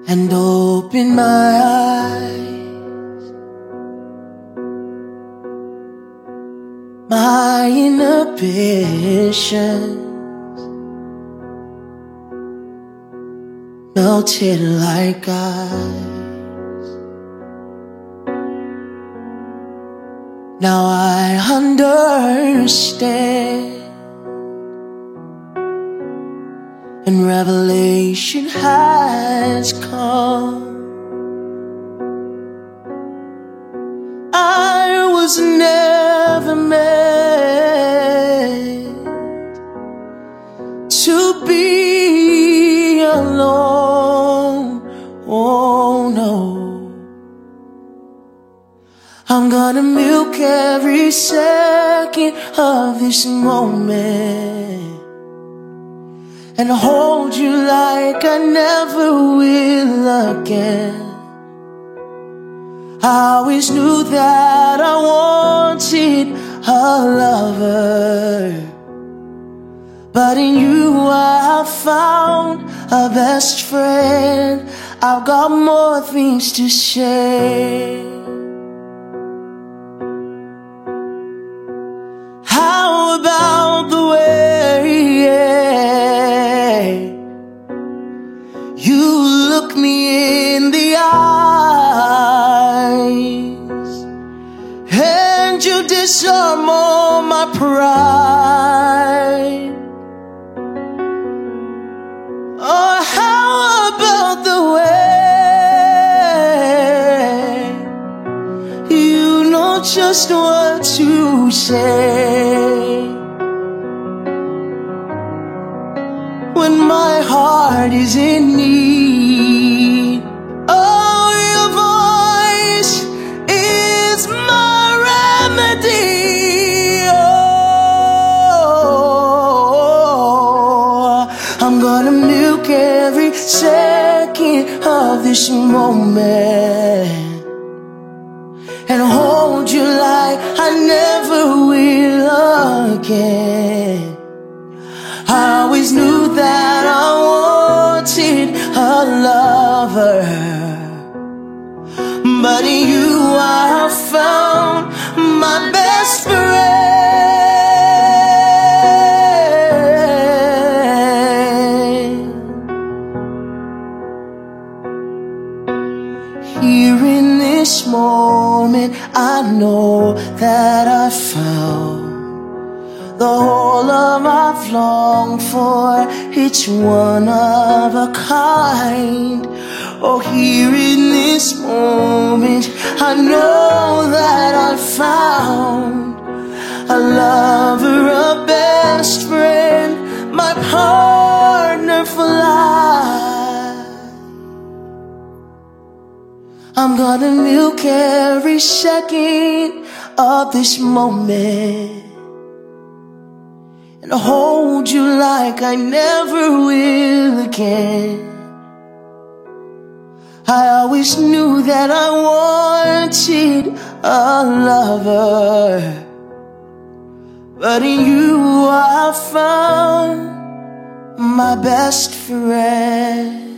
and open my eyes. My inhibitions melted like ice. Now I understand, and revelation has come. I was never meant to be alone. Oh no, I'm gonna milk every second of this moment and hold you like I never will again. I always knew that I wanted a lover, but in you I found a best friend. I've got more things to say. How about the way you look me in the eyes and you disarm all my pride? Oh, how about the way you know just what to say when my heart is in need? Oh, your voice is my remedy. Oh, I'm gonna milk every second of this moment and hold you like I never will again. I always knew that I wanted a lover, but in you I found my best friend. Here in this moment, I know that I found the whole love I've longed for. It's one of a kind. Oh, here in this moment, I know that I found a lover, a best friend, my partner for life. I'm gonna milk every second of this moment and hold you like I never will again. I always knew that I wanted a lover, but in you I found my best friend.